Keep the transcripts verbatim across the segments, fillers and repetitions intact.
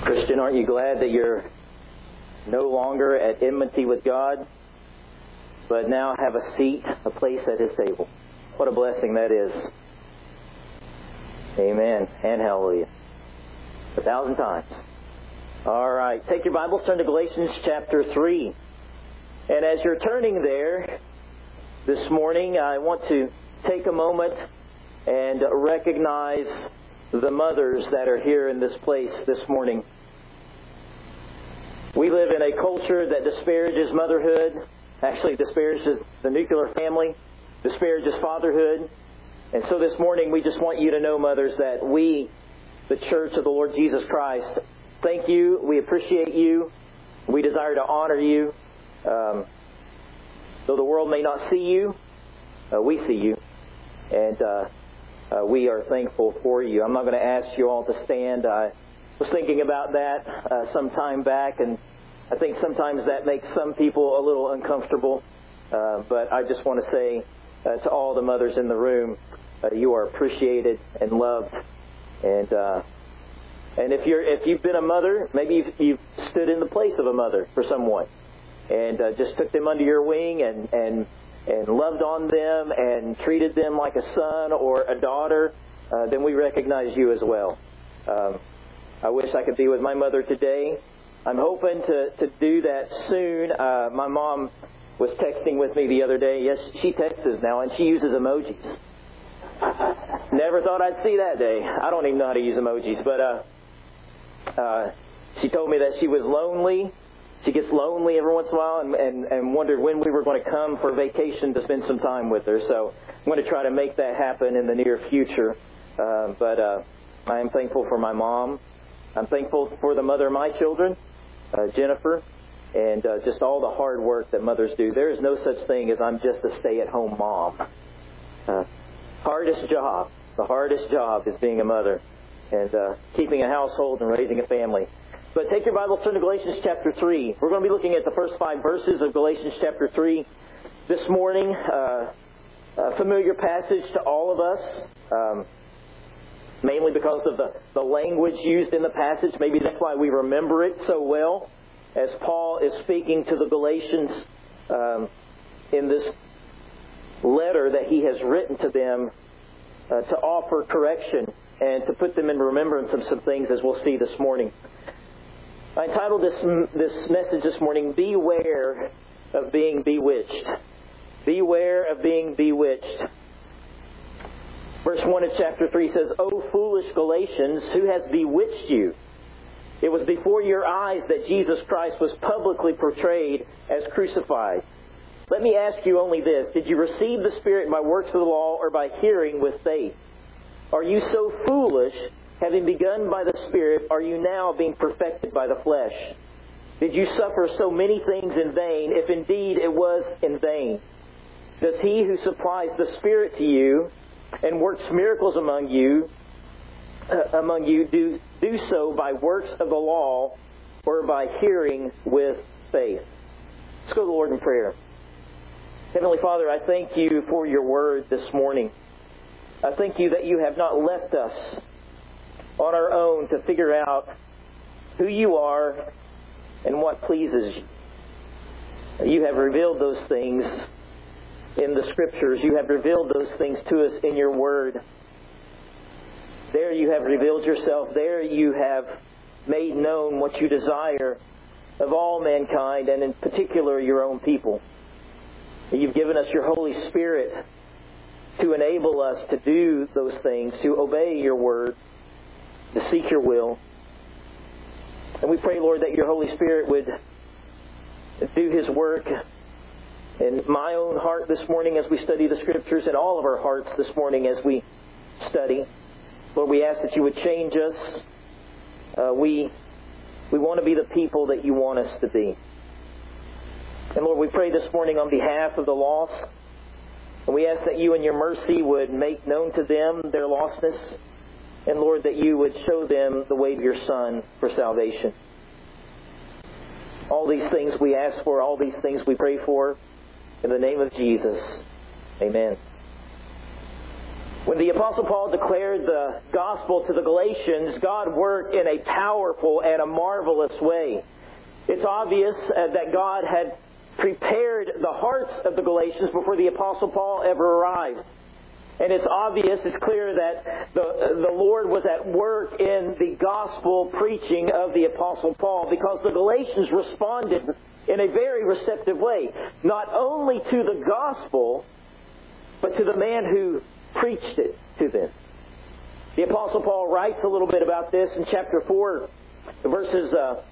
Christian, aren't you glad that you're no longer at enmity with God, but now have a seat, a place at His table? What a blessing that is. Amen and hallelujah. A thousand times. All right. Take your Bibles, turn to Galatians chapter three. And as you're turning there this morning, I want to take a moment and recognize the mothers that are here in this place this morning. We live in a culture that disparages motherhood, actually disparages the nuclear family, disparages fatherhood. And so this morning we just want you to know, mothers, that we, the Church of the Lord Jesus Christ, thank you, we appreciate you, we desire to honor you. Um, though the world may not see you, uh, we see you. And uh, uh, we are thankful for you. I'm not going to ask you all to stand. I was thinking about that uh, some time back, and I think sometimes that makes some people a little uncomfortable. Uh, but I just want to say uh, to all the mothers in the room, uh, you are appreciated and loved. And uh, and if you're if you've been a mother, maybe you've, you've stood in the place of a mother for someone, and uh, just took them under your wing and and and loved on them and treated them like a son or a daughter, uh, then we recognize you as well. Um, I wish I could be with my mother today. I'm hoping to, to do that soon. Uh, my mom was texting with me the other day. Yes, she texts now, and she uses emojis. Never thought I'd see that day. I don't even know how to use emojis, but uh, uh, she told me that she was lonely. She gets lonely every once in a while and, and, and wondered when we were going to come for vacation to spend some time with her. So I'm going to try to make that happen in the near future. Uh, but uh, I am thankful for my mom. I'm thankful for the mother of my children, uh, Jennifer, and uh, just all the hard work that mothers do. There is no such thing as I'm just a stay-at-home mom. Uh, hardest job, the hardest job is being a mother and uh, keeping a household and raising a family. But take your Bibles, turn to Galatians chapter three. We're going to be looking at the first five verses of Galatians chapter three this morning. Uh, a familiar passage to all of us, um, mainly because of the, the language used in the passage. Maybe that's why we remember it so well, as Paul is speaking to the Galatians um, in this letter that he has written to them uh, to offer correction and to put them in remembrance of some things, as we'll see this morning. I entitled this this message this morning, Beware of Being Bewitched. Beware of being bewitched. Verse one of chapter three says, O foolish Galatians, who has bewitched you? It was before your eyes that Jesus Christ was publicly portrayed as crucified. Let me ask you only this. Did you receive the Spirit by works of the law or by hearing with faith? Are you so foolish? Having begun by the Spirit, are you now being perfected by the flesh? Did you suffer so many things in vain, if indeed it was in vain? Does He who supplies the Spirit to you and works miracles among you, uh, among you, do, do so by works of the law or by hearing with faith? Let's go to the Lord in prayer. Heavenly Father, I thank you for your word this morning. I thank you that you have not left us on our own to figure out who you are and what pleases you. You have revealed those things in the Scriptures. You have revealed those things to us in your Word. There you have revealed yourself. There you have made known what you desire of all mankind, and in particular your own people. You've given us your Holy Spirit to enable us to do those things, to obey your Word, to seek your will. And we pray, Lord, that your Holy Spirit would do His work in my own heart this morning as we study the Scriptures, and all of our hearts this morning as we study. Lord, we ask that you would change us. Uh, we, we want to be the people that you want us to be. And Lord, we pray this morning on behalf of the lost. And we ask that you in your mercy would make known to them their lostness. And Lord, that you would show them the way of your Son for salvation. All these things we ask for, all these things we pray for. In the name of Jesus. Amen. When the Apostle Paul declared the gospel to the Galatians, God worked in a powerful and a marvelous way. It's obvious uh, that God had prepared the hearts of the Galatians before the Apostle Paul ever arrived. And it's obvious, it's clear that the, the Lord was at work in the gospel preaching of the Apostle Paul, because the Galatians responded in a very receptive way, not only to the gospel, but to the man who preached it to them. The Apostle Paul writes a little bit about this in chapter four, verses uh,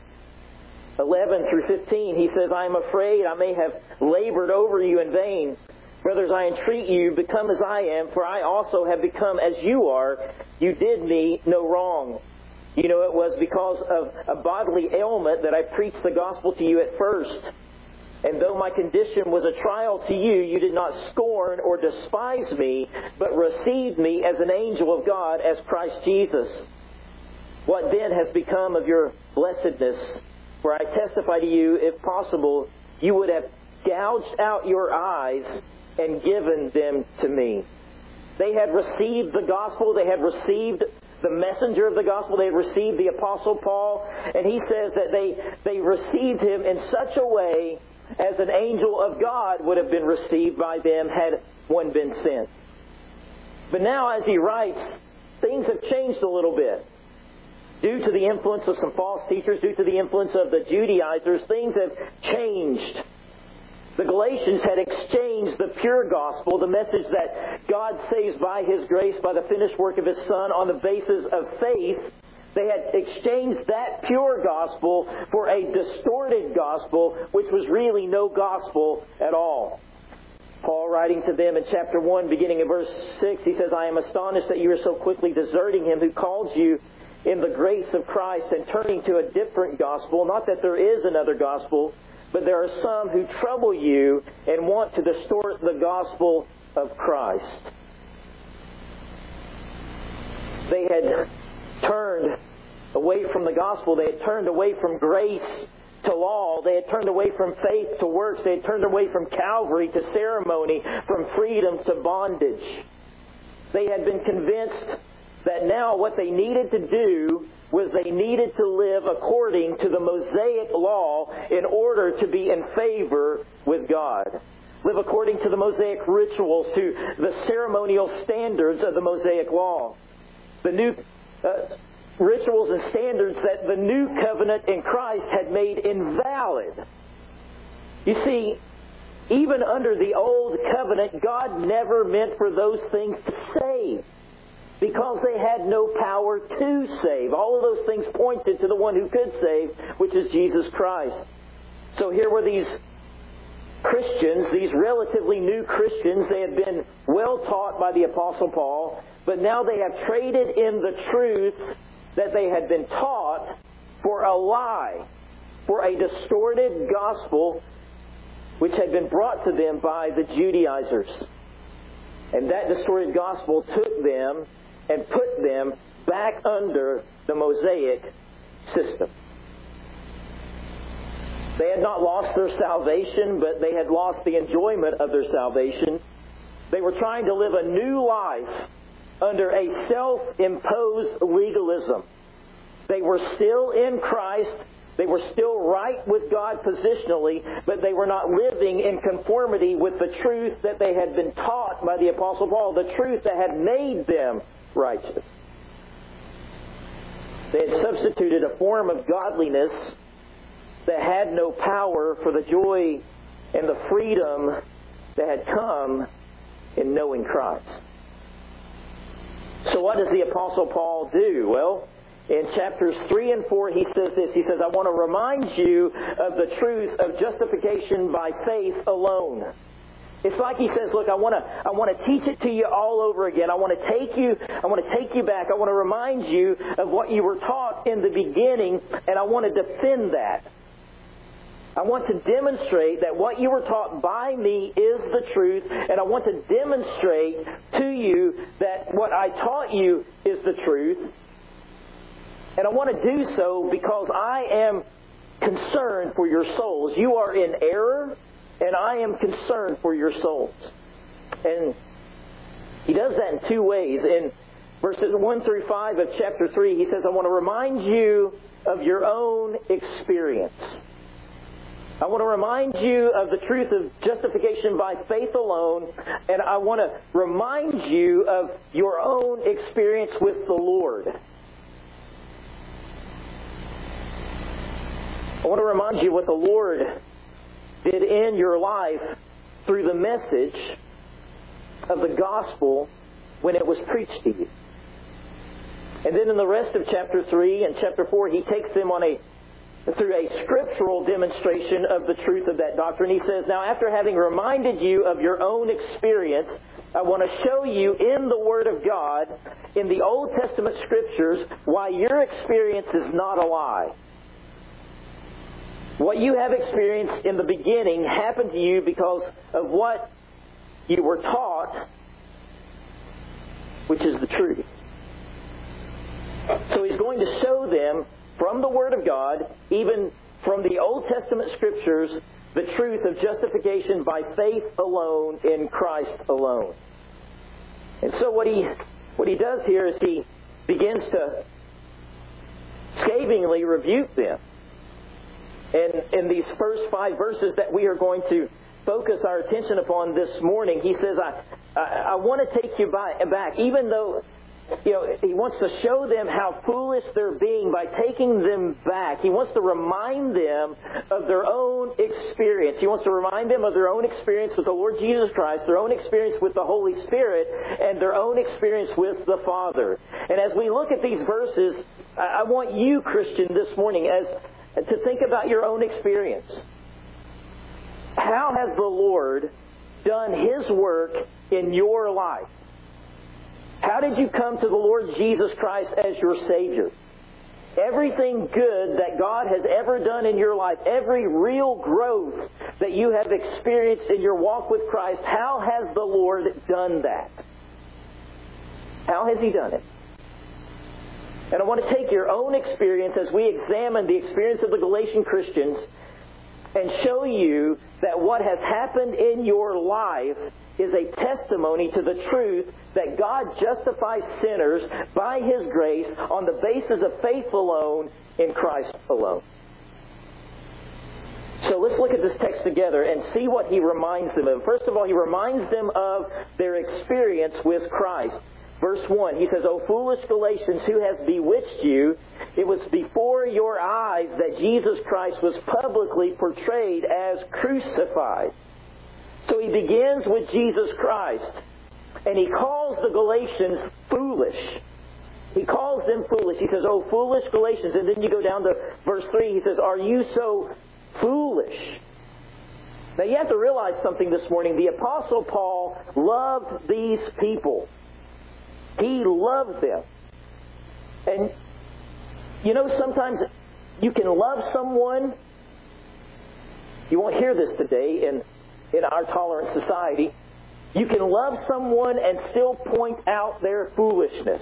eleven through fifteen. He says, I am afraid I may have labored over you in vain. Brothers, I entreat you, become as I am, for I also have become as you are. You did me no wrong. You know, it was because of a bodily ailment that I preached the gospel to you at first. And though my condition was a trial to you, you did not scorn or despise me, but received me as an angel of God, as Christ Jesus. What then has become of your blessedness? For I testify to you, if possible, you would have gouged out your eyes and given them to me. They had received the gospel. They had received the messenger of the gospel. They had received the Apostle Paul. And he says that they, they received him in such a way as an angel of God would have been received by them had one been sent. But now, as he writes, things have changed a little bit. Due to the influence of some false teachers, due to the influence of the Judaizers, things have changed. The Galatians had exchanged the pure gospel, the message that God saves by His grace, by the finished work of His Son, on the basis of faith. They had exchanged that pure gospel for a distorted gospel, which was really no gospel at all. Paul, writing to them in chapter one, beginning in verse six, he says, I am astonished that you are so quickly deserting Him who called you in the grace of Christ and turning to a different gospel. Not that there is another gospel, but there are some who trouble you and want to distort the gospel of Christ. They had turned away from the gospel. They had turned away from grace to law. They had turned away from faith to works. They had turned away from Calvary to ceremony, from freedom to bondage. They had been convinced that now what they needed to do was they needed to live according to the Mosaic law in order to be in favor with God. Live according to the Mosaic rituals, to the ceremonial standards of the Mosaic law. The new uh, rituals and standards that the new covenant in Christ had made invalid. You see, even under the old covenant, God never meant for those things to save, because they had no power to save. All of those things pointed to the one who could save, which is Jesus Christ. So here were these Christians, these relatively new Christians. They had been well taught by the Apostle Paul, but now they have traded in the truth that they had been taught for a lie, for a distorted gospel which had been brought to them by the Judaizers. And that distorted gospel took them and put them back under the Mosaic system. They had not lost their salvation, but they had lost the enjoyment of their salvation. They were trying to live a new life under a self-imposed legalism. They were still in Christ. They were still right with God positionally, but they were not living in conformity with the truth that they had been taught by the Apostle Paul, the truth that had made them righteous. They had substituted a form of godliness that had no power for the joy and the freedom that had come in knowing Christ. So what does the Apostle Paul do? Well, in chapters three and four, he says this. He says, I want to remind you of the truth of justification by faith alone. It's like he says, look, I want to I want to teach it to you all over again. I want to take you I want to take you back. I want to remind you of what you were taught in the beginning, and I want to defend that. I want to demonstrate that what you were taught by me is the truth, and I want to demonstrate to you that what I taught you is the truth. And I want to do so because I am concerned for your souls. You are in error, and I am concerned for your souls. And He does that in two ways. In verses one through five of chapter three, he says, I want to remind you of your own experience. I want to remind you of the truth of justification by faith alone, and I want to remind you of your own experience with the Lord. I want to remind you what the Lord did in your life through the message of the gospel when it was preached to you. And then in the rest of chapter three and chapter four, he takes them on a through a scriptural demonstration of the truth of that doctrine. He says, now after having reminded you of your own experience, I want to show you in the Word of God, in the Old Testament Scriptures, why your experience is not a lie. What you have experienced in the beginning happened to you because of what you were taught, which is the truth. So he's going to show them from the Word of God, even from the Old Testament Scriptures, the truth of justification by faith alone in Christ alone. And so what he what he does here is he begins to scathingly rebuke them. And in these first five verses that we are going to focus our attention upon this morning, he says, I, I, I want to take you by, back, even though, you know, he wants to show them how foolish they're being by taking them back. He wants to remind them of their own experience. He wants to remind them of their own experience with the Lord Jesus Christ, their own experience with the Holy Spirit, and their own experience with the Father. And as we look at these verses, I, I want you, Christian, this morning, as to think about your own experience. How has the Lord done His work in your life? How did you come to the Lord Jesus Christ as your Savior? Everything good that God has ever done in your life, every real growth that you have experienced in your walk with Christ, how has the Lord done that? How has He done it? And I want to take your own experience as we examine the experience of the Galatian Christians and show you that what has happened in your life is a testimony to the truth that God justifies sinners by His grace on the basis of faith alone in Christ alone. So let's look at this text together and see what he reminds them of. First of all, he reminds them of their experience with Christ. Verse one, he says, O foolish Galatians, who has bewitched you? It was before your eyes that Jesus Christ was publicly portrayed as crucified. So he begins with Jesus Christ, and he calls the Galatians foolish. He calls them foolish. He says, O foolish Galatians. And then you go down to verse three, he says, Are you so foolish? Now you have to realize something this morning. The Apostle Paul loved these people. He loved them. And, you know, sometimes you can love someone. You won't hear this today in, in our tolerant society. You can love someone and still point out their foolishness.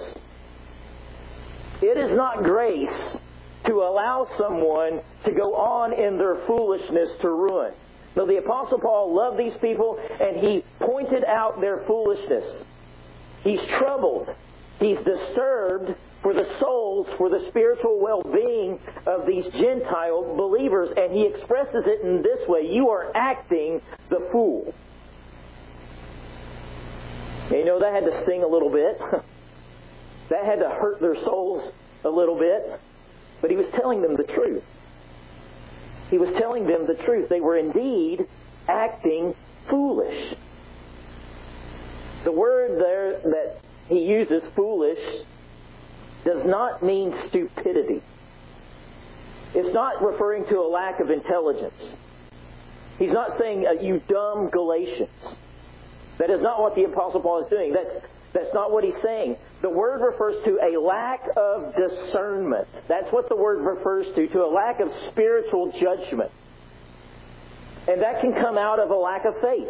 It is not grace to allow someone to go on in their foolishness to ruin. No, the Apostle Paul loved these people, and he pointed out their foolishness. He's troubled. He's disturbed for the souls, for the spiritual well-being of these Gentile believers. And he expresses it in this way. You are acting the fool. And you know, that had to sting a little bit. That had to hurt their souls a little bit. But he was telling them the truth. He was telling them the truth. They were indeed acting foolish. The word there that he uses, foolish, does not mean stupidity. It's not referring to a lack of intelligence. He's not saying, uh, you dumb Galatians. That is not what the Apostle Paul is doing. That's, that's not what he's saying. The word refers to a lack of discernment. That's what the word refers to, to a lack of spiritual judgment. And that can come out of a lack of faith.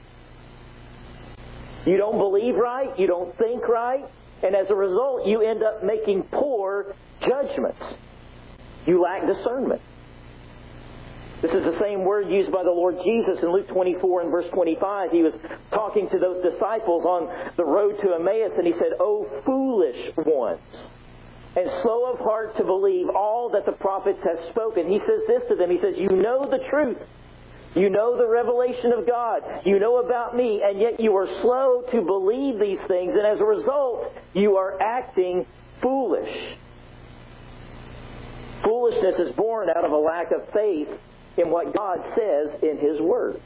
You don't believe right, you don't think right, and as a result, you end up making poor judgments. You lack discernment. This is the same word used by the Lord Jesus in Luke twenty-four and verse twenty-five. He was talking to those disciples on the road to Emmaus, and He said, "O foolish ones, and slow of heart to believe all that the prophets have spoken." He says this to them. He says, "You know the truth. You know the revelation of God. You know about me, and yet you are slow to believe these things, and as a result, you are acting foolish." Foolishness is born out of a lack of faith in what God says in His Word.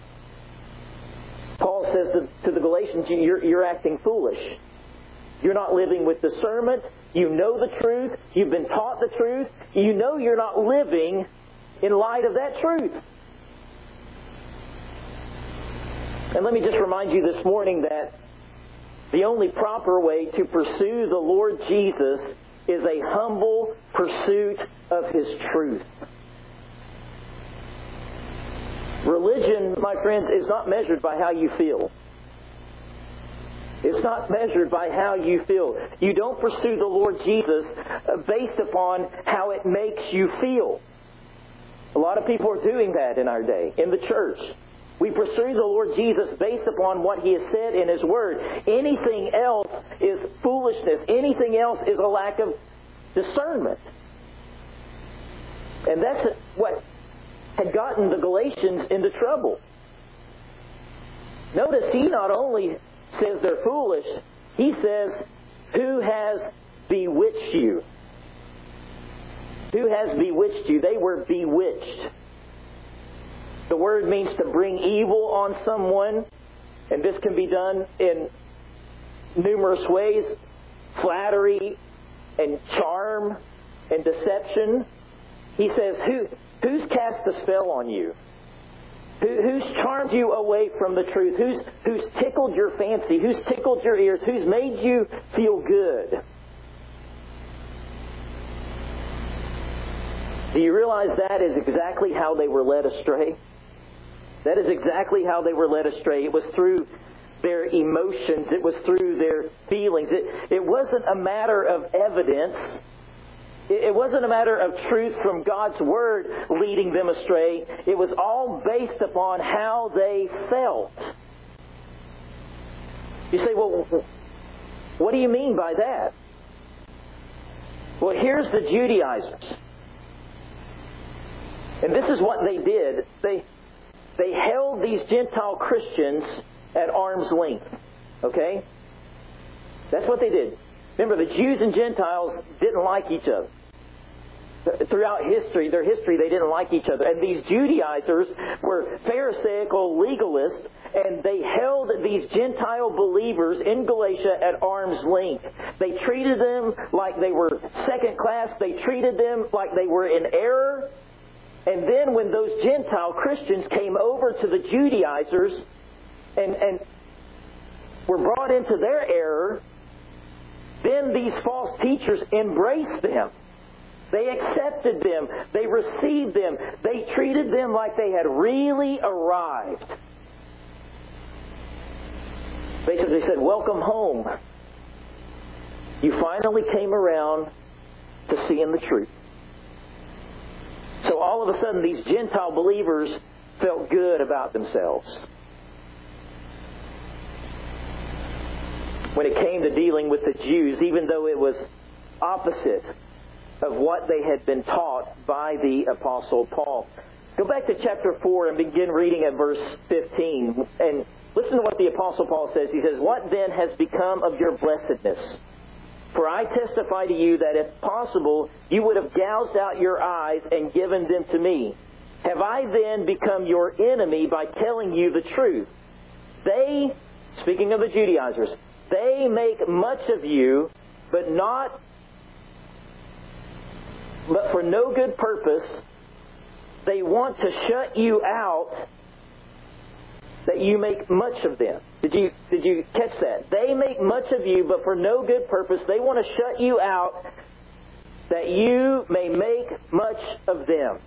Paul says to, to the Galatians, you're, you're acting foolish. You're not living with discernment. You know the truth. You've been taught the truth. You know you're not living in light of that truth. And let me just remind you this morning that the only proper way to pursue the Lord Jesus is a humble pursuit of His truth. Religion, my friends, is not measured by how you feel. It's not measured by how you feel. You don't pursue the Lord Jesus based upon how it makes you feel. A lot of people are doing that in our day, in the church. We pursue the Lord Jesus based upon what He has said in His Word. Anything else is foolishness. Anything else is a lack of discernment. And that's what had gotten the Galatians into trouble. Notice he not only says they're foolish, he says, "Who has bewitched you?" Who has bewitched you? They were bewitched. The word means to bring evil on someone, and this can be done in numerous ways. Flattery and charm and deception. He says, Who, who's cast a spell on you? Who, who's charmed you away from the truth? Who's, who's tickled your fancy? Who's tickled your ears? Who's made you feel good? Do you realize that is exactly how they were led astray? That is exactly how they were led astray. It was through their emotions. It was through their feelings. It, it wasn't a matter of evidence. It, it wasn't a matter of truth from God's Word leading them astray. It was all based upon how they felt. You say, well, what do you mean by that? Well, here's the Judaizers. And this is what they did. They... They held these Gentile Christians at arm's length. Okay? That's what they did. Remember, the Jews and Gentiles didn't like each other. Throughout history, their history, they didn't like each other. And these Judaizers were Pharisaical legalists, and they held these Gentile believers in Galatia at arm's length. They treated them like they were second class. They treated them like they were in error. And then when those Gentile Christians came over to the Judaizers and, and were brought into their error, then these false teachers embraced them. They accepted them. They received them. They treated them like they had really arrived. Basically said, "Welcome home. You finally came around to seeing the truth." So all of a sudden, these Gentile believers felt good about themselves. When it came to dealing with the Jews, even though it was opposite of what they had been taught by the Apostle Paul. Go back to chapter four and begin reading at verse fifteen. And listen to what the Apostle Paul says. He says, "What then has become of your blessedness? For I testify to you that if possible, you would have gouged out your eyes and given them to me. Have I then become your enemy by telling you the truth? They," speaking of the Judaizers, "they make much of you, but not, but for no good purpose. They want to shut you out, that you make much of them." Did you did you catch that? They make much of you, but for no good purpose. They want to shut you out, that you may make much of them.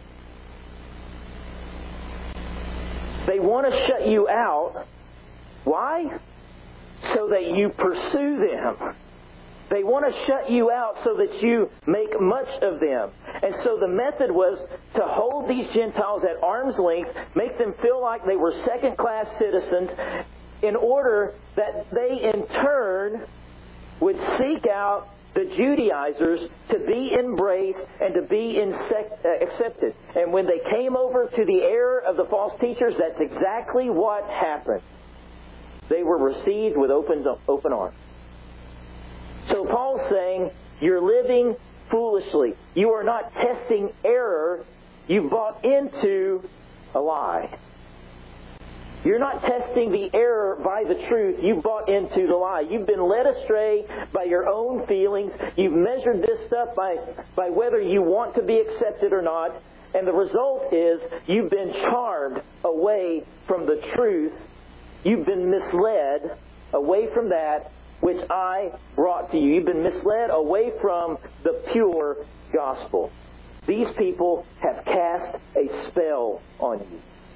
They want to shut you out. Why? So that you pursue them. They want to shut you out so that you make much of them. And so the method was to hold these Gentiles at arm's length, make them feel like they were second-class citizens, in order that they in turn would seek out the Judaizers to be embraced and to be insect, uh, accepted. And when they came over to the error of the false teachers, that's exactly what happened. They were received with open, open arms. So Paul's saying, you're living foolishly. You are not testing error. You bought into a lie. You're not testing the error by the truth. You bought into the lie. You've been led astray by your own feelings. You've measured this stuff by, by whether you want to be accepted or not. And the result is you've been charmed away from the truth. You've been misled away from that which I brought to you. You've been misled away from the pure gospel. These people have cast a spell on you.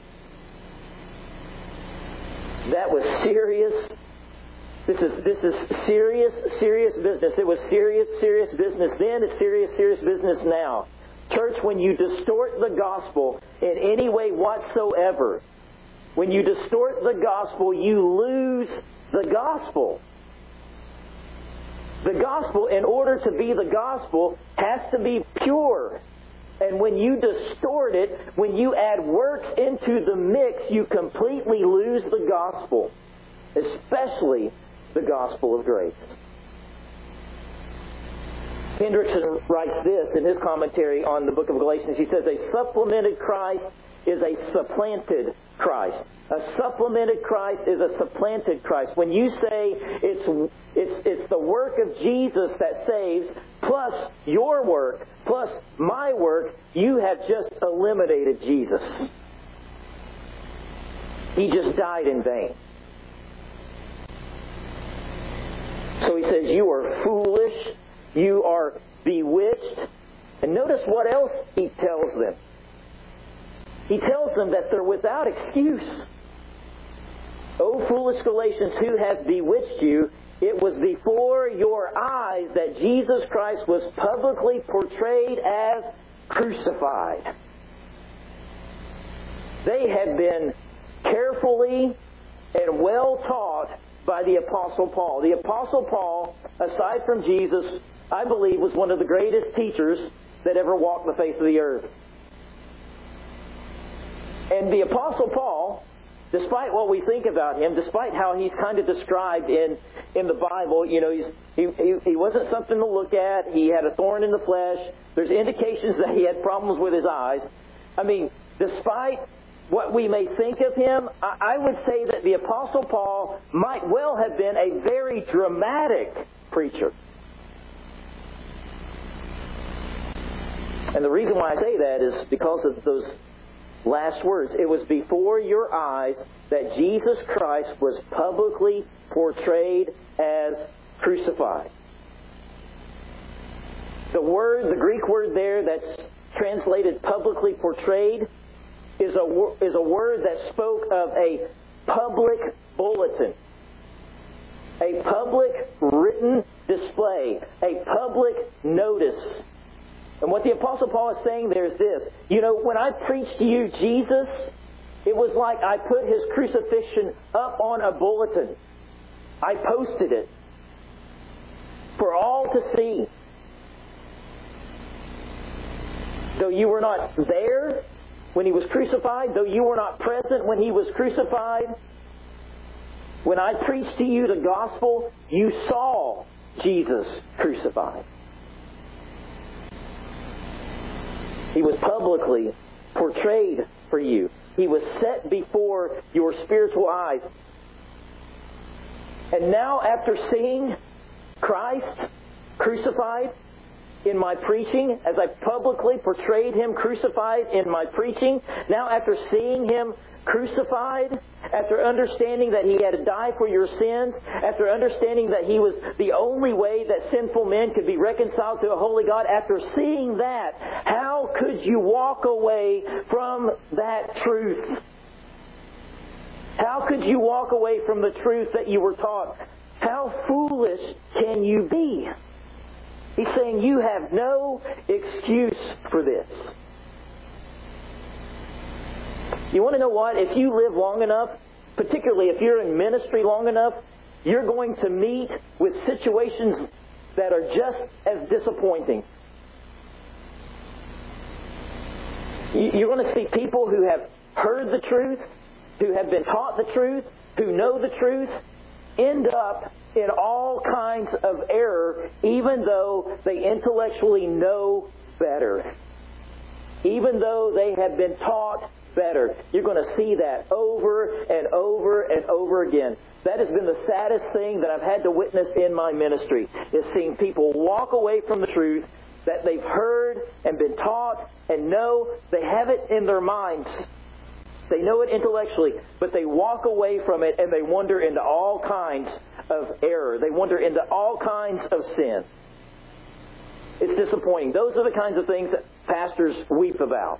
That was serious. This is this is serious, serious business. It was serious, serious business then. It's serious, serious business now. Church, when you distort the gospel in any way whatsoever, when you distort the gospel, you lose the gospel. The gospel, in order to be the gospel, has to be pure. And when you distort it, when you add works into the mix, you completely lose the gospel, especially the gospel of grace. Hendrickson writes this in his commentary on the book of Galatians. He says, a supplemented Christ is a supplanted Christ. A supplemented Christ is a supplanted Christ. When you say it's it's it's the work of Jesus that saves, plus your work, plus my work, you have just eliminated Jesus. He just died in vain. So he says, you are foolish, you are bewitched. And notice what else he tells them. He tells them that they're without excuse. O foolish Galatians, who has bewitched you? It was before your eyes that Jesus Christ was publicly portrayed as crucified. They had been carefully and well taught by the Apostle Paul. The Apostle Paul, aside from Jesus, I believe was one of the greatest teachers that ever walked the face of the earth. And the Apostle Paul, despite what we think about him, despite how he's kind of described in, in the Bible, you know, he's, he, he, he wasn't something to look at. He had a thorn in the flesh. There's indications that he had problems with his eyes. I mean, despite what we may think of him, I, I would say that the Apostle Paul might well have been a very dramatic preacher. And the reason why I say that is because of those last words. It was before your eyes that Jesus Christ was publicly portrayed as crucified. The word, the Greek word there that's translated publicly portrayed is a, is a word that spoke of a public bulletin. A public written display. A public notice. And what the Apostle Paul is saying there is this. You know, when I preached to you Jesus, it was like I put His crucifixion up on a bulletin. I posted it for all to see. Though you were not there when He was crucified, though you were not present when He was crucified, when I preached to you the gospel, you saw Jesus crucified. He was publicly portrayed for you. He was set before your spiritual eyes. And now, after seeing Christ crucified in my preaching, as I publicly portrayed Him crucified in my preaching, now after seeing Him crucified, after understanding that He had to die for your sins, after understanding that He was the only way that sinful men could be reconciled to a holy God, after seeing that, how could you walk away from that truth? How could you walk away from the truth that you were taught? How foolish foolish can you be? He's saying you have no excuse for this. You want to know what? If you live long enough, particularly if you're in ministry long enough, you're going to meet with situations that are just as disappointing. You're going to see people who have heard the truth, who have been taught the truth, who know the truth, end up in all kinds of error, even though they intellectually know better. Even though they have been taught better. You're going to see that over and over and over again. That has been the saddest thing that I've had to witness in my ministry, is seeing people walk away from the truth that they've heard and been taught and know. They have it in their minds. They know it intellectually, but they walk away from it and they wander into all kinds of error. They wander into all kinds of sin. It's disappointing. Those are the kinds of things that pastors weep about.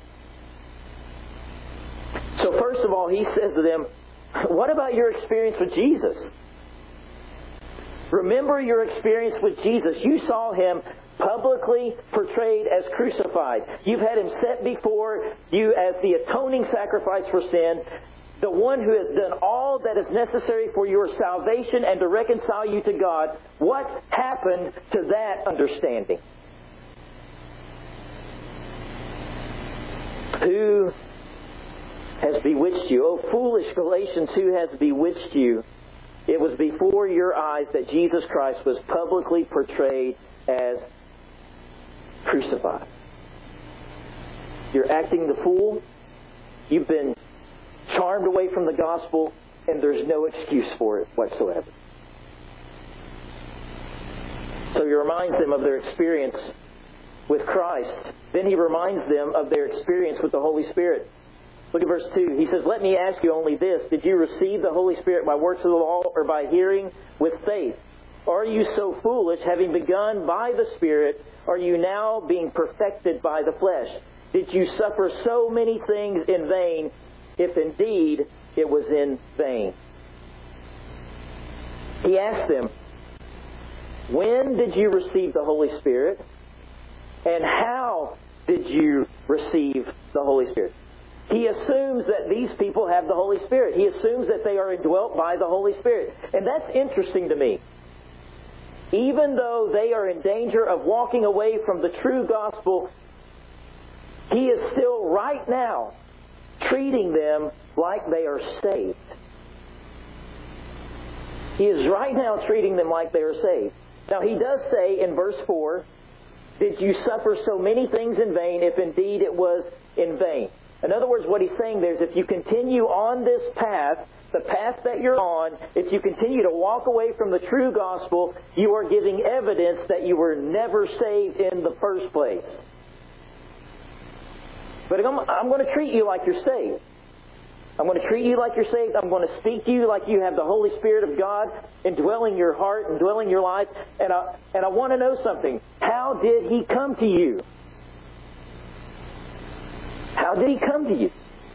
So first of all, he says to them, what about your experience with Jesus? Remember your experience with Jesus. You saw Him publicly portrayed as crucified. You've had Him set before you as the atoning sacrifice for sin, the one who has done all that is necessary for your salvation and to reconcile you to God. What happened to that understanding? Who has bewitched you? Oh, foolish Galatians, who has bewitched you? It was before your eyes that Jesus Christ was publicly portrayed as crucified. You're acting the fool. You've been charmed away from the gospel, and there's no excuse for it whatsoever. So he reminds them of their experience with Christ. Then he reminds them of their experience with the Holy Spirit. Look at verse two. He says, let me ask you only this. Did you receive the Holy Spirit by works of the law or by hearing with faith? Are you so foolish, having begun by the Spirit, are you now being perfected by the flesh? Did you suffer so many things in vain, if indeed it was in vain? He asked them, when did you receive the Holy Spirit? And how did you receive the Holy Spirit? He assumes that these people have the Holy Spirit. He assumes that they are indwelt by the Holy Spirit. And that's interesting to me. Even though they are in danger of walking away from the true gospel, He is still right now treating them like they are saved. He is right now treating them like they are saved. Now, He does say in verse four, did you suffer so many things in vain, if indeed it was in vain? In other words, what he's saying there is if you continue on this path, the path that you're on, if you continue to walk away from the true gospel, you are giving evidence that you were never saved in the first place. But I'm, I'm going to treat you like you're saved. I'm going to treat you like you're saved. I'm going to speak to you like you have the Holy Spirit of God indwelling your heart, indwelling your life. And I, and I want to know something. How did He come to you? How did He come to you?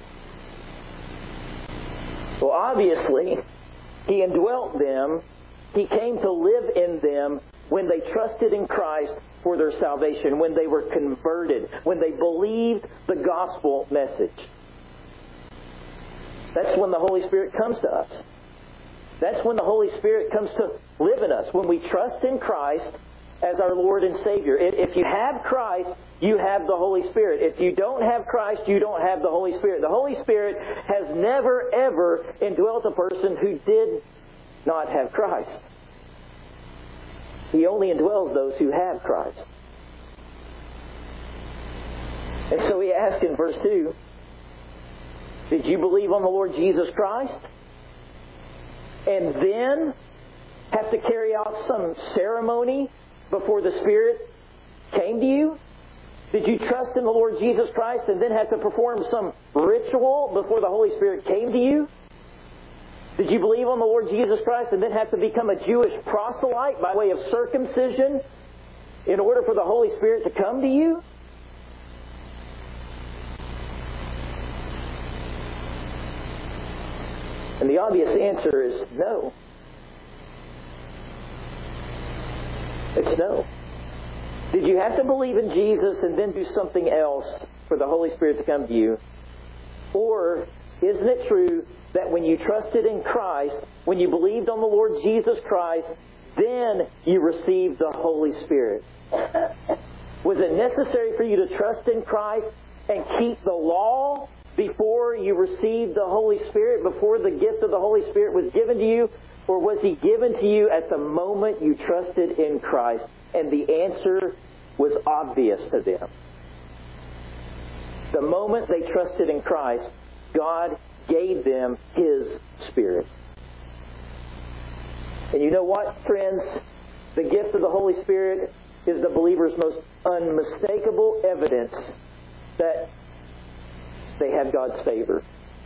Well, obviously, He indwelt them. He came to live in them when they trusted in Christ for their salvation, when they were converted, when they believed the gospel message. That's when the Holy Spirit comes to us. That's when the Holy Spirit comes to live in us, when we trust in Christ as our Lord and Savior. If you have Christ, you have the Holy Spirit. If you don't have Christ, you don't have the Holy Spirit. The Holy Spirit has never, ever indwelt a person who did not have Christ. He only indwells those who have Christ. And so he asked in verse two, did you believe on the Lord Jesus Christ? And then have to carry out some ceremony before the Spirit came to you? Did you trust in the Lord Jesus Christ and then have to perform some ritual before the Holy Spirit came to you? Did you believe on the Lord Jesus Christ and then have to become a Jewish proselyte by way of circumcision in order for the Holy Spirit to come to you? And the obvious answer is no. It's no. Did you have to believe in Jesus and then do something else for the Holy Spirit to come to you? Or isn't it true that when you trusted in Christ, when you believed on the Lord Jesus Christ, then you received the Holy Spirit? Was it necessary for you to trust in Christ and keep the law before you received the Holy Spirit, before the gift of the Holy Spirit was given to you? Or was He given to you at the moment you trusted in Christ? And the answer was obvious to them. The moment they trusted in Christ, God gave them His Spirit. And you know what, friends? The gift of the Holy Spirit is the believer's most unmistakable evidence that they have God's favor.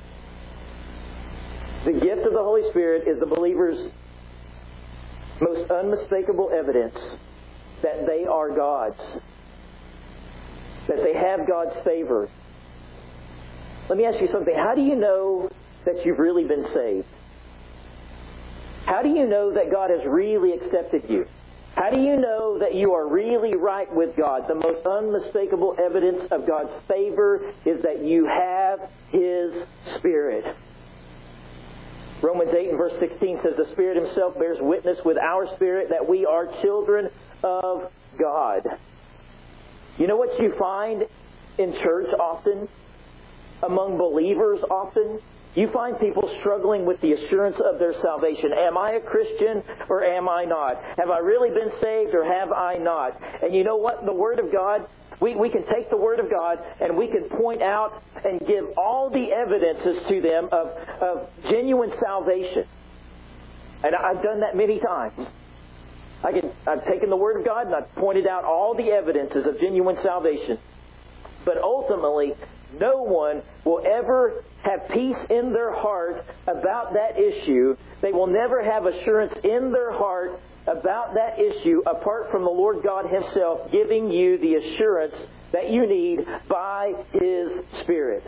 The gift of the Holy Spirit is the believer's most unmistakable evidence that they are God's, that they have God's favor. Let me ask you something. How do you know that you've really been saved? How do you know that God has really accepted you? How do you know that you are really right with God? The most unmistakable evidence of God's favor is that you have His Spirit. Romans eight and verse sixteen says, the Spirit Himself bears witness with our spirit that we are children of God. You know what you find in church often? Among believers often? You find people struggling with the assurance of their salvation. Am I a Christian or am I not? Have I really been saved or have I not? And you know what? The Word of God, we, we can take the Word of God and we can point out and give all the evidences to them of, of genuine salvation. And I've done that many times. I can, I've taken the Word of God and I've pointed out all the evidences of genuine salvation. But ultimately, no one will ever have peace in their heart about that issue. They will never have assurance in their heart about that issue apart from the Lord God Himself giving you the assurance that you need by His Spirit.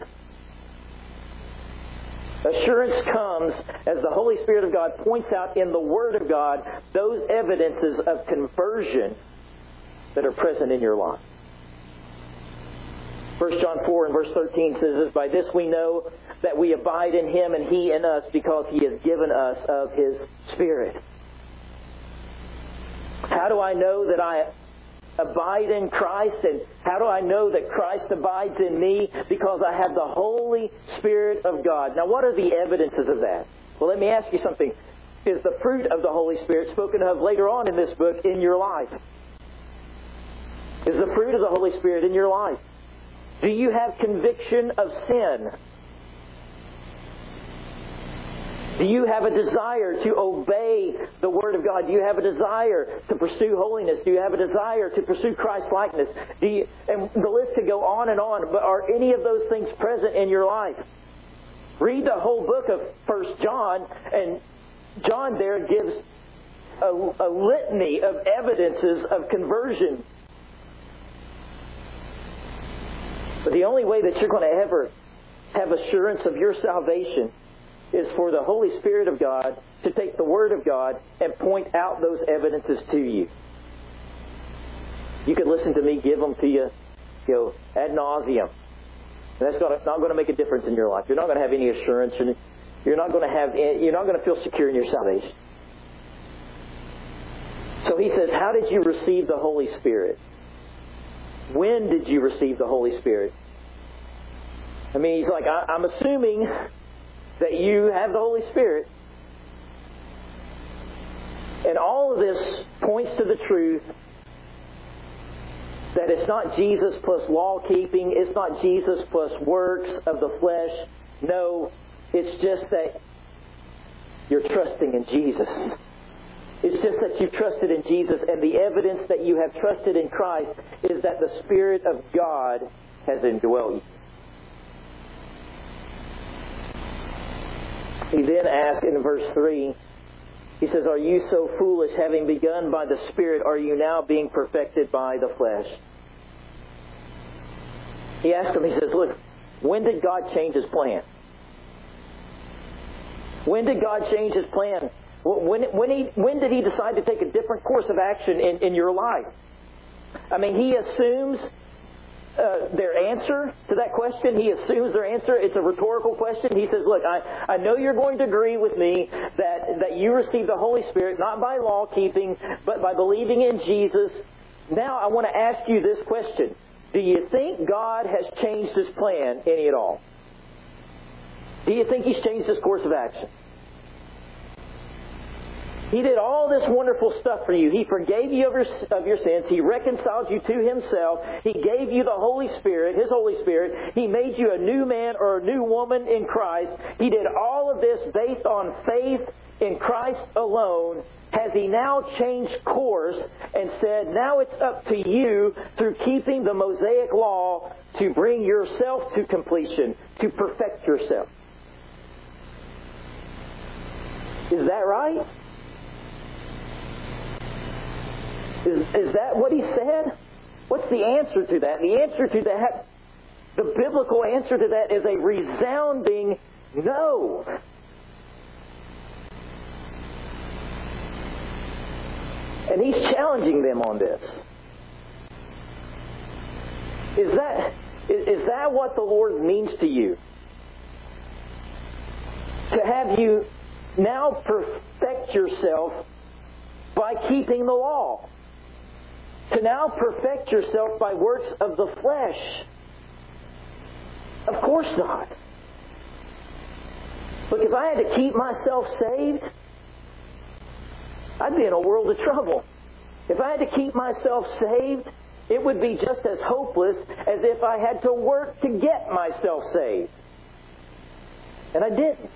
Assurance comes as the Holy Spirit of God points out in the Word of God those evidences of conversion that are present in your life. First John four and verse thirteen says, by this we know that we abide in Him and He in us because He has given us of His Spirit. How do I know that I abide in Christ? And how do I know that Christ abides in me? Because I have the Holy Spirit of God. Now, what are the evidences of that? Well, let me ask you something. Is the fruit of the Holy Spirit spoken of later on in this book in your life? Is the fruit of the Holy Spirit in your life? Do you have conviction of sin? Do you have a desire to obey the Word of God? Do you have a desire to pursue holiness? Do you have a desire to pursue Christ-likeness? Do you, and the list could go on and on, but are any of those things present in your life? Read the whole book of First John, and John there gives a, a litany of evidences of conversion. But the only way that you're going to ever have assurance of your salvation is for the Holy Spirit of God to take the Word of God and point out those evidences to you. You could listen to me give them to you, you know, ad nauseum. And that's not going to make a difference in your life. You're not going to have any assurance. And you're not going to have. You're not going to feel secure in your salvation. So he says, how did you receive the Holy Spirit? When did you receive the Holy Spirit? I mean, he's like, I, I'm assuming that you have the Holy Spirit. And all of this points to the truth that it's not Jesus plus law-keeping. It's not Jesus plus works of the flesh. No, it's just that you're trusting in Jesus. It's just that you've trusted in Jesus, and the evidence that you have trusted in Christ is that the Spirit of God has indwelt you. He then asks in verse three, he says, are you so foolish, having begun by the Spirit, are you now being perfected by the flesh? He asks him, he says, look, when did God change His plan? When did God change His plan? When, when, he, when did He decide to take a different course of action in, in your life? I mean, He assumes uh, their answer to that question. He assumes their answer. It's a rhetorical question. He says, look, I, I know you're going to agree with me that, that you received the Holy Spirit not by law keeping, but by believing in Jesus. Now I want to ask you this question. Do you think God has changed His plan any at all? Do you think He's changed His course of action? He did all this wonderful stuff for you. He forgave you of your, of your sins. He reconciled you to Himself. He gave you the Holy Spirit, His Holy Spirit. He made you a new man or a new woman in Christ. He did all of this based on faith in Christ alone. Has He now changed course and said, now it's up to you through keeping the Mosaic law to bring yourself to completion, to perfect yourself? Is that right? Is, is that what He said? What's the answer to that? The answer to that, the biblical answer to that is a resounding no. And He's challenging them on this. Is that, is, is that what the Lord means to you? To have you now perfect yourself by keeping the law. To now perfect yourself by works of the flesh. Of course not. Look, if I had to keep myself saved, I'd be in a world of trouble. If I had to keep myself saved, it would be just as hopeless as if I had to work to get myself saved. And I didn't.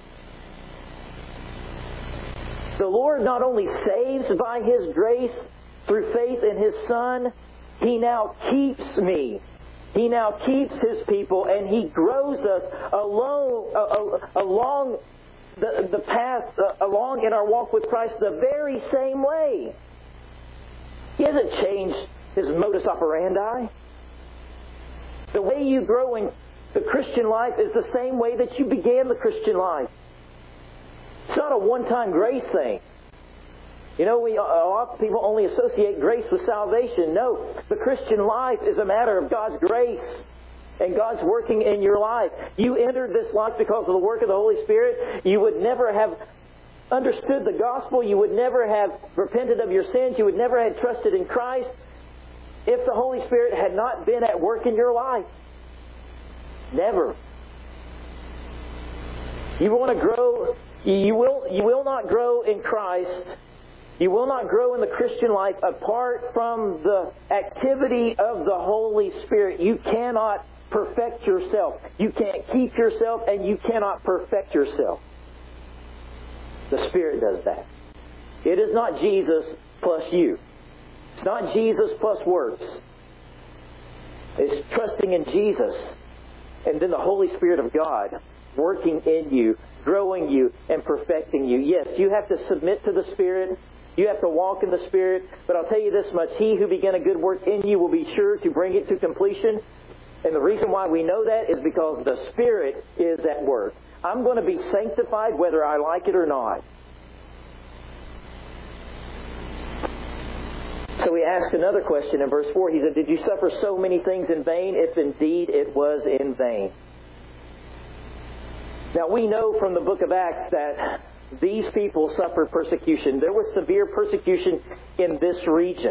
The Lord not only saves by His grace through faith in His Son, He now keeps me. He now keeps His people, and He grows us along, uh, along the, the path, uh, along in our walk with Christ the very same way. He hasn't changed His modus operandi. The way you grow in the Christian life is the same way that you began the Christian life. It's not a one-time grace thing. You know, we, a lot of people only associate grace with salvation. No, the Christian life is a matter of God's grace and God's working in your life. You entered this life because of the work of the Holy Spirit. You would never have understood the gospel. You would never have repented of your sins. You would never have trusted in Christ if the Holy Spirit had not been at work in your life. Never. You want to grow, you will, you will not grow in Christ. You will not grow in the Christian life apart from the activity of the Holy Spirit. You cannot perfect yourself. You can't keep yourself, and you cannot perfect yourself. The Spirit does that. It is not Jesus plus you. It's not Jesus plus works. It's trusting in Jesus and then the Holy Spirit of God working in you, growing you, and perfecting you. Yes, you have to submit to the Spirit. You have to walk in the Spirit. But I'll tell you this much. He who began a good work in you will be sure to bring it to completion. And the reason why we know that is because the Spirit is at work. I'm going to be sanctified whether I like it or not. So he asked another question in verse four. He said, did you suffer so many things in vain, if indeed it was in vain? Now we know from the book of Acts that these people suffered persecution. There was severe persecution in this region.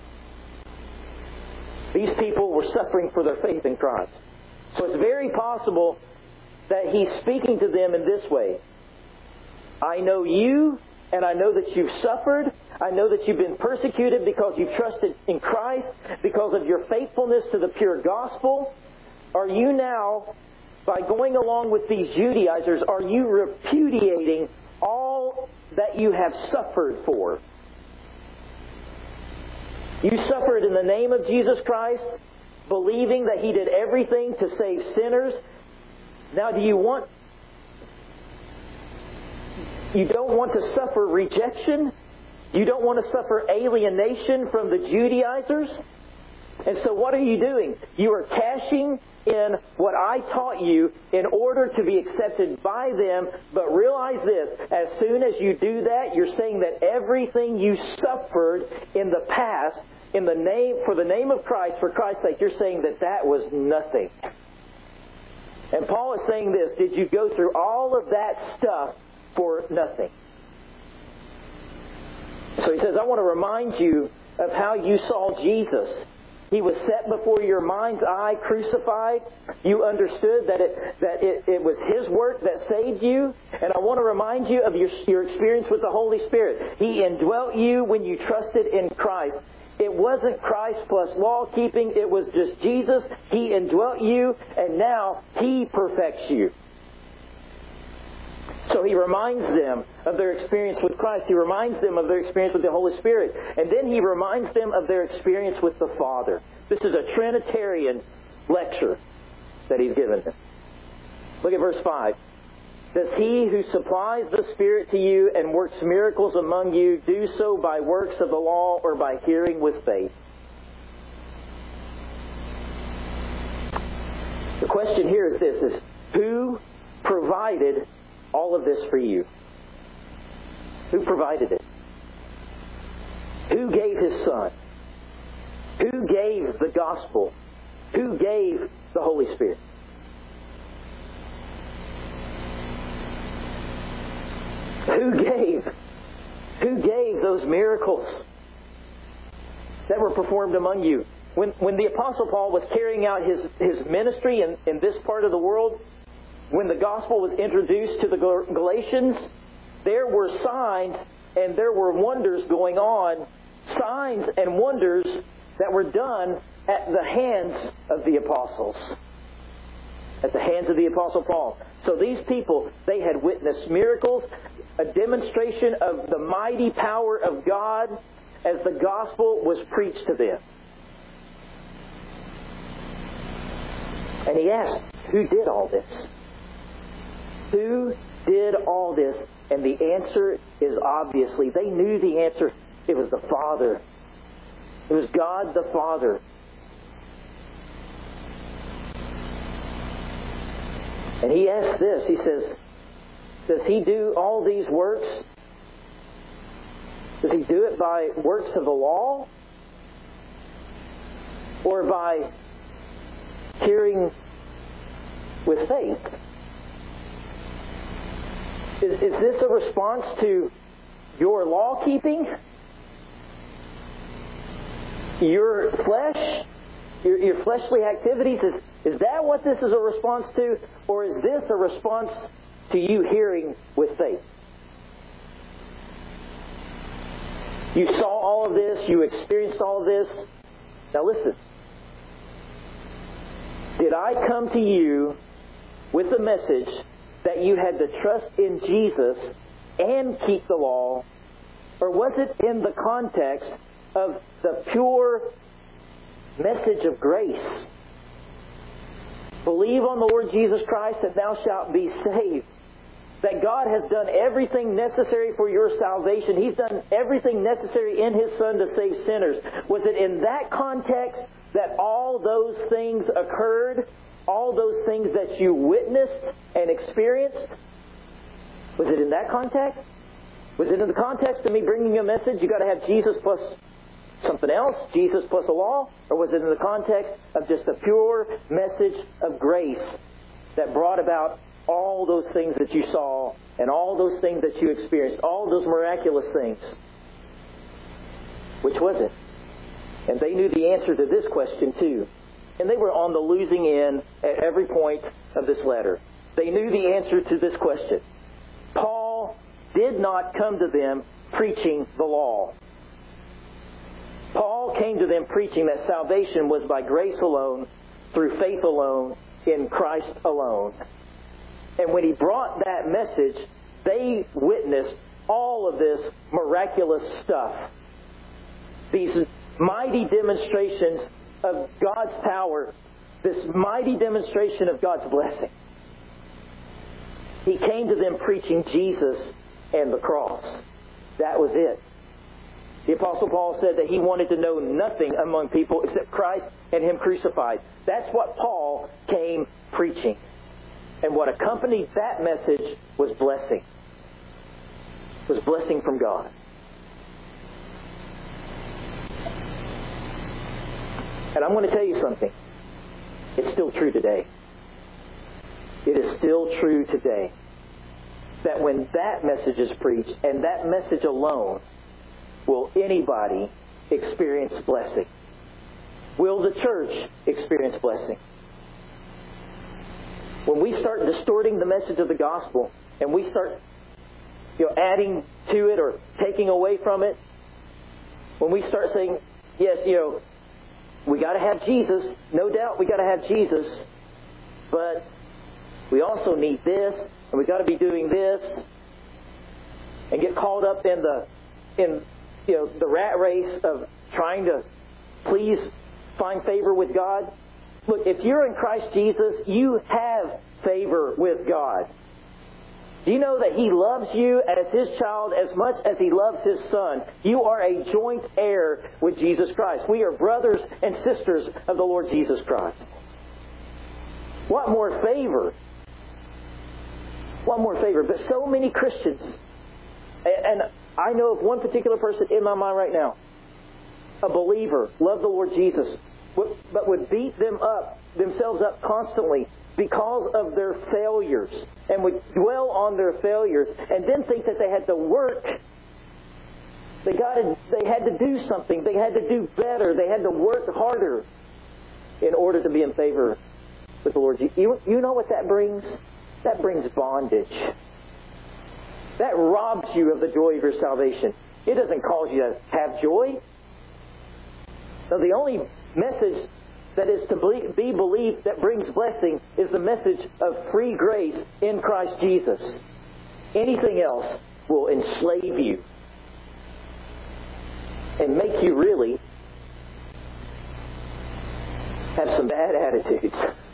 These people were suffering for their faith in Christ. So it's very possible that he's speaking to them in this way. I know you, and I know that you've suffered. I know that you've been persecuted because you trusted in Christ, because of your faithfulness to the pure gospel. Are you now, by going along with these Judaizers, are you repudiating all that you have suffered for? You suffered in the name of Jesus Christ, believing that He did everything to save sinners. Now, do you want... You don't want to suffer rejection? You don't want to suffer alienation from the Judaizers? And so what are you doing? You are cashing in what I taught you in order to be accepted by them. But realize this, as soon as you do that, you're saying that everything you suffered in the past, in the name, for the name of Christ, for Christ's sake, you're saying that that was nothing. And Paul is saying this, did you go through all of that stuff for nothing? So he says, I want to remind you of how you saw Jesus. He was set before your mind's eye, crucified. You understood that it that it, it was His work that saved you. And I want to remind you of your, your experience with the Holy Spirit. He indwelt you when you trusted in Christ. It wasn't Christ plus law-keeping. It was just Jesus. He indwelt you, and now He perfects you. So he reminds them of their experience with Christ. He reminds them of their experience with the Holy Spirit. And then he reminds them of their experience with the Father. This is a Trinitarian lecture that he's given them. Look at verse five. Does he who supplies the Spirit to you and works miracles among you do so by works of the law or by hearing with faith? The question here is this, is who provided all of this for you? Who provided it? Who gave His Son? Who gave the gospel? Who gave the Holy Spirit? Who gave? Who gave those miracles that were performed among you? When, when the Apostle Paul was carrying out his, his ministry in, in this part of the world, when the gospel was introduced to the Galatians, there were signs and there were wonders going on, signs and wonders that were done at the hands of the apostles, at the hands of the Apostle Paul. So these people, they had witnessed miracles, a demonstration of the mighty power of God as the gospel was preached to them. And he asked, who did all this? Who did all this? And the answer is obviously, they knew the answer. It was the Father. It was God the Father. And he asked this. He says, does He do all these works? Does He do it by works of the law? Or by hearing with faith? Is, is this a response to your law-keeping? Your flesh? Your, your fleshly activities? Is, is that what this is a response to? Or is this a response to you hearing with faith? You saw all of this. You experienced all of this. Now listen. Did I come to you with the message that you had to trust in Jesus and keep the law? Or was it in the context of the pure message of grace? Believe on the Lord Jesus Christ and thou shalt be saved. That God has done everything necessary for your salvation. He's done everything necessary in His Son to save sinners. Was it in that context that all those things occurred? All those things that you witnessed and experienced? Was it in that context? Was it in the context of me bringing you a message, you got to have Jesus plus something else, Jesus plus a law? Or was it in the context of just a pure message of grace that brought about all those things that you saw and all those things that you experienced, all those miraculous things? Which was it? And they knew the answer to this question too. And they were on the losing end at every point of this letter. They knew the answer to this question. Paul did not come to them preaching the law. Paul came to them preaching that salvation was by grace alone, through faith alone, in Christ alone. And when he brought that message, they witnessed all of this miraculous stuff. These mighty demonstrations of God's power, this mighty demonstration of God's blessing. He came to them preaching Jesus and the cross. That was it. The Apostle Paul said that he wanted to know nothing among people except Christ and Him crucified. That's what Paul came preaching. And what accompanied that message was blessing. It was blessing from God. And I'm going to tell you something. It's still true today. It is still true today that when that message is preached, and that message alone, will anybody experience blessing? Will the church experience blessing? When we start distorting the message of the gospel, and we start, you know, adding to it or taking away from it, when we start saying, yes, you know, we got to have Jesus, no doubt we got to have Jesus, but we also need this, and we got to be doing this, and get caught up in the in you know the rat race of trying to please find favor with God. Look, if you're in Christ Jesus, you have favor with God. Do you know that He loves you as His child as much as He loves His Son? You are a joint heir with Jesus Christ. We are brothers and sisters of the Lord Jesus Christ. What more favor? What more favor? But so many Christians, and I know of one particular person in my mind right now, a believer, loved the Lord Jesus, but would beat them up, themselves up constantly because of their failures, and would dwell on their failures, and then think that they had to work. They got to, they had to do something. They had to do better. They had to work harder in order to be in favor with the Lord. You, you know what that brings? That brings bondage. That robs you of the joy of your salvation. It doesn't cause you to have joy. No, the only message that is to be believed that brings blessing is the message of free grace in Christ Jesus. Anything else will enslave you and make you really have some bad attitudes.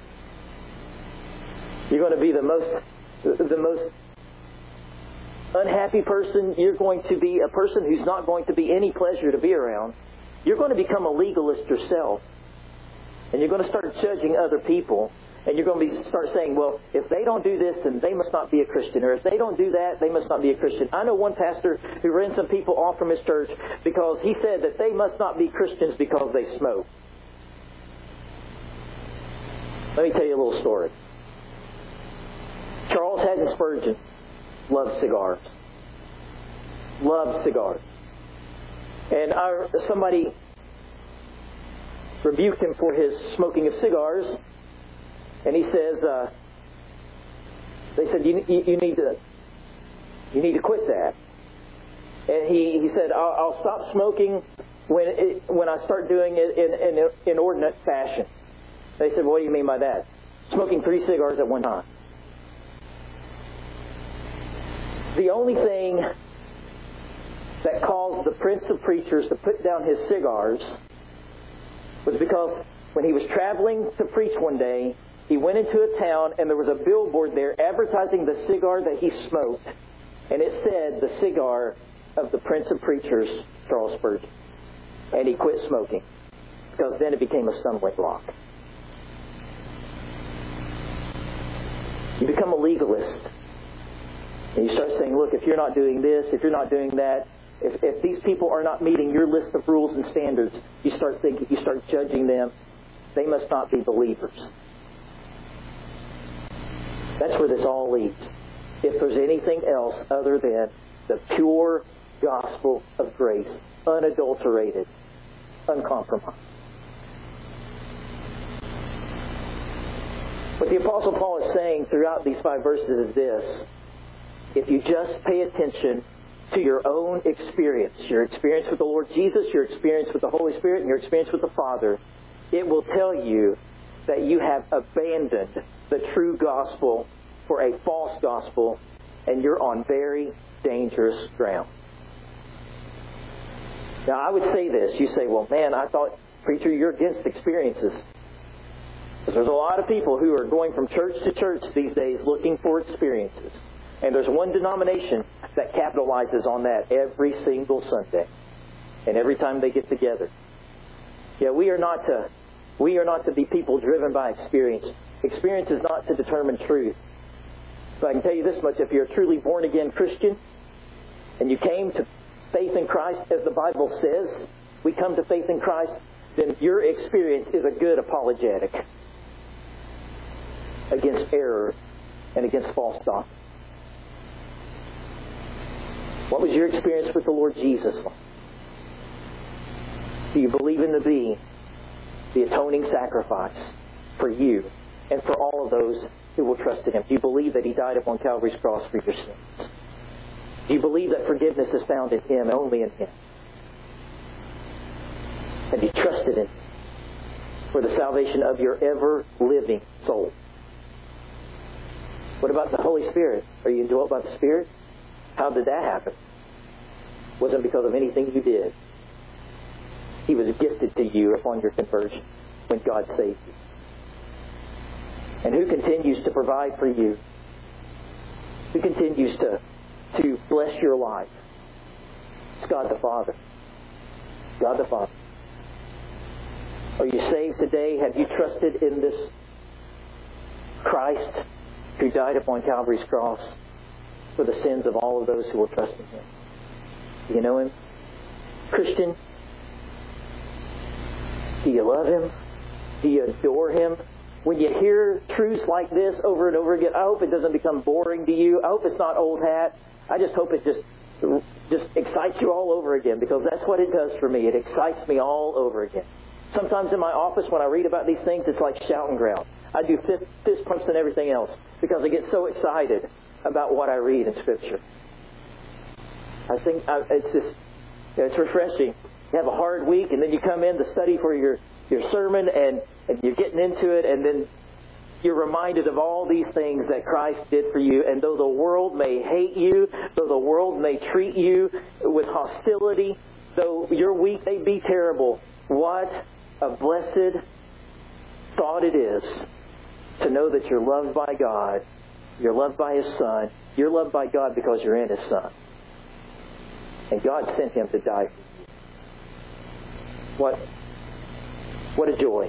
You're going to be the most the most unhappy person. You're going to be a person who's not going to be any pleasure to be around. You're going to become a legalist yourself. And you're going to start judging other people. And you're going to be, start saying, well, if they don't do this, then they must not be a Christian. Or if they don't do that, they must not be a Christian. I know one pastor who ran some people off from his church because he said that they must not be Christians because they smoke. Let me tell you a little story. Charles Haddon Spurgeon loved cigars. Loved cigars. And I, somebody rebuked him for his smoking of cigars. And he says, uh, they said, you, you, you need to you need to quit that. And he, he said, I'll, I'll stop smoking when it, when I start doing it in an in, inordinate fashion. They said, what do you mean by that? Smoking three cigars at one time. The only thing that caused the Prince of Preachers to put down his cigars was because when he was traveling to preach one day, he went into a town and there was a billboard there advertising the cigar that he smoked. And it said, the cigar of the Prince of Preachers, Charles Spurgeon. And he quit smoking because then it became a stumbling block. You become a legalist. And you start saying, look, if you're not doing this, if you're not doing that, if, if these people are not meeting your list of rules and standards, you start thinking, you start judging them. They must not be believers. That's where this all leads. If there's anything else other than the pure gospel of grace, unadulterated, uncompromised. What the Apostle Paul is saying throughout these five verses is this. If you just pay attention to your own experience, your experience with the Lord Jesus, your experience with the Holy Spirit, and your experience with the Father, it will tell you that you have abandoned the true gospel for a false gospel, and you're on very dangerous ground. Now, I would say this. You say, well, man, I thought, preacher, you're against experiences. Because there's a lot of people who are going from church to church these days looking for experiences. And there's one denomination that capitalizes on that every single Sunday. and every time they get together. Yeah, we are not to we are not to be people driven by experience. Experience is not to determine truth. But I can tell you this much: if you're a truly born again Christian, and you came to faith in Christ, as the Bible says, we come to faith in Christ, then your experience is a good apologetic against error and against false doctrine. What was your experience with the Lord Jesus like? Do you believe Him to be the atoning sacrifice for you and for all of those who will trust in Him? Do you believe that He died upon Calvary's cross for your sins? Do you believe that forgiveness is found in Him, only in Him? Have you trusted in Him for the salvation of your ever-living soul? What about the Holy Spirit? Are you indwelt by the Spirit? How did that happen? It wasn't because of anything you did. He was gifted to you upon your conversion when God saved you. And who continues to provide for you? Who continues to, to bless your life? It's God the Father. God the Father. Are you saved today? Have you trusted in this Christ who died upon Calvary's cross for the sins of all of those who will trust in Him? Do you know Him? Christian, do you love Him? Do you adore Him? When you hear truths like this over and over again, I hope it doesn't become boring to you. I hope it's not old hat. I just hope it just just excites you all over again, because that's what it does for me. It excites me all over again. Sometimes in my office when I read about these things, it's like shouting ground. I do fist, fist pumps and everything else because I get so excited about what I read in Scripture. I think I, it's just, it's refreshing. You have a hard week, and then you come in to study for your, your sermon, and, and you're getting into it, and then you're reminded of all these things that Christ did for you. And though the world may hate you, though the world may treat you with hostility, though your week may be terrible, what a blessed thought it is to know that you're loved by God, you're loved by His Son, you're loved by God because you're in His Son. And God sent Him to die for you. What, what a joy.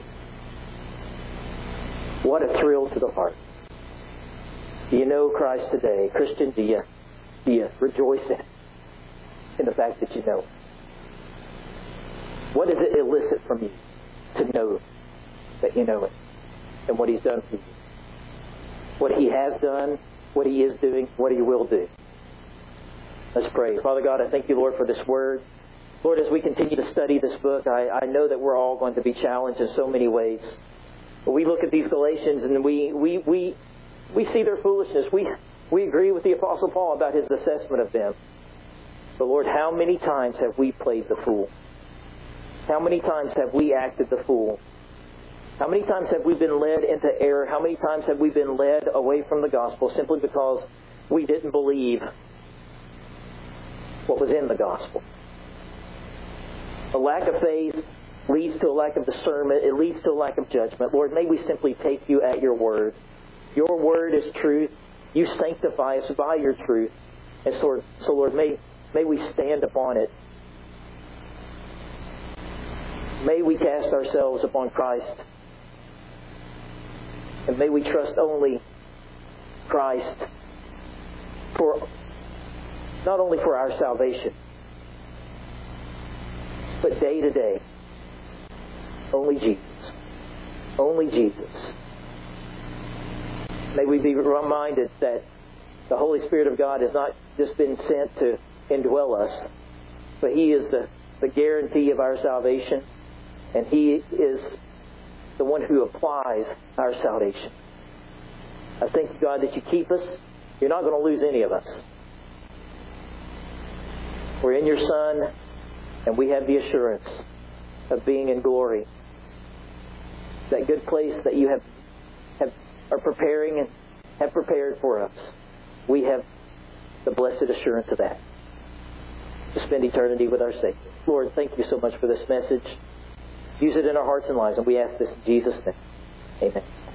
What a thrill to the heart. Do you know Christ today? Christian, do you, do you rejoice in, in the fact that you know Him? What does it elicit from you to know that you know Him and what He's done for you? What He has done, what He is doing, what He will do. Let's pray. Father God, I thank You, Lord, for this Word. Lord, as we continue to study this book, I, I know that we're all going to be challenged in so many ways. But we look at these Galatians and we we we, we see their foolishness. We, we agree with the Apostle Paul about his assessment of them. But Lord, how many times have we played the fool? How many times have we acted the fool? How many times have we been led into error? How many times have we been led away from the gospel simply because we didn't believe what was in the gospel? A lack of faith leads to a lack of discernment. It leads to a lack of judgment. Lord, may we simply take You at Your word. Your word is truth. You sanctify us by Your truth. And so, so Lord, may, may we stand upon it. May we cast ourselves upon Christ. And may we trust only Christ for not only for our salvation, but day to day, only Jesus. Only Jesus. May we be reminded that the Holy Spirit of God has not just been sent to indwell us, but He is the, the guarantee of our salvation, and He is the one who applies our salvation. I thank You, God, that You keep us. You're not going to lose any of us. We're in Your Son, and we have the assurance of being in glory. That good place that You have, have are preparing and have prepared for us. We have the blessed assurance of that. To spend eternity with our Savior. Lord, thank You so much for this message. Use it in our hearts and lives, and we ask this in Jesus' name. Amen.